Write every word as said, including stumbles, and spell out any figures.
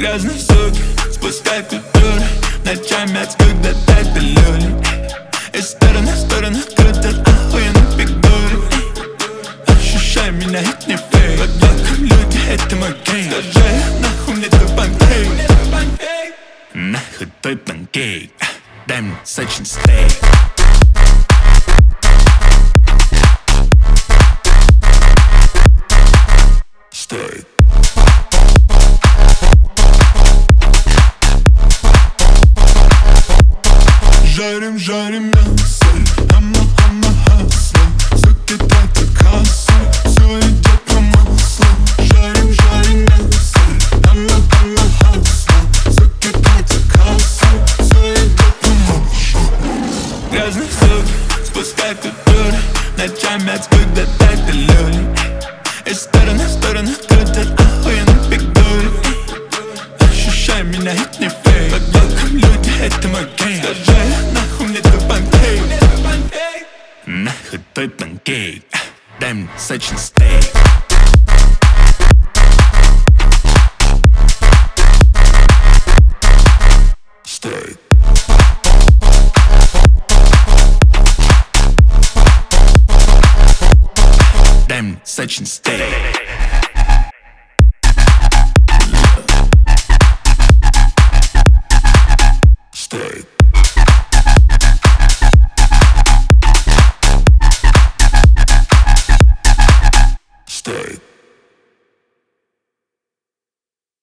грязные суки, спускай культуру. Ночами отсюда дай пилюли. Из стороны в сторону крутят охуенные фигуры. Ощущай меня, это не фейк. Под блоком люди, это мой гейм. Скажи, нахуй мне твой панкейк. Нахуй твой панкейк. Дай мне сочный стейк. Стейк. Жарим, жарим.